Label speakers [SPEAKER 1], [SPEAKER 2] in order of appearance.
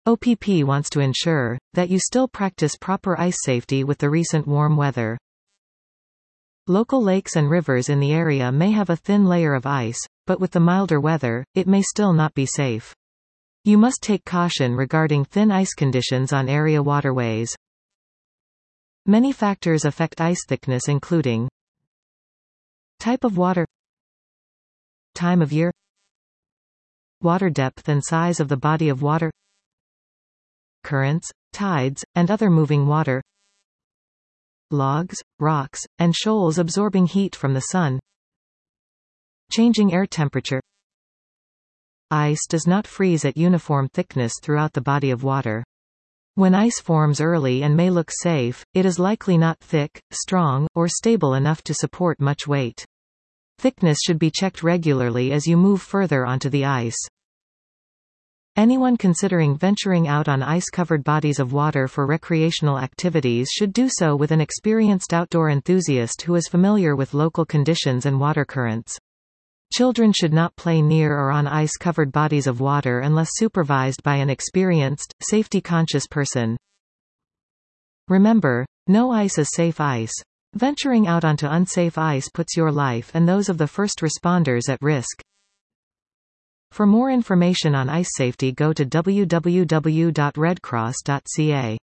[SPEAKER 1] OPP wants to ensure that you still practice proper ice safety with the recent warm weather. Local lakes and rivers in the area may have a thin layer of ice, but with the milder weather, it may still not be safe. You must take caution regarding thin ice conditions on area waterways. Many factors affect ice thickness, including type of water, time of year, water depth and size of the body of water, currents, tides, and other moving water, logs, rocks, and shoals absorbing heat from the sun, changing air temperature. Ice does not freeze at uniform thickness throughout the body of water. When ice forms early and may look safe, it is likely not thick, strong, or stable enough to support much weight. Thickness should be checked regularly as you move further onto the ice. Anyone considering venturing out on ice-covered bodies of water for recreational activities should do so with an experienced outdoor enthusiast who is familiar with local conditions and water currents. Children should not play near or on ice-covered bodies of water unless supervised by an experienced, safety-conscious person. Remember, no ice is safe ice. Venturing out onto unsafe ice puts your life and those of the first responders at risk. For more information on ice safety, go to www.redcross.ca.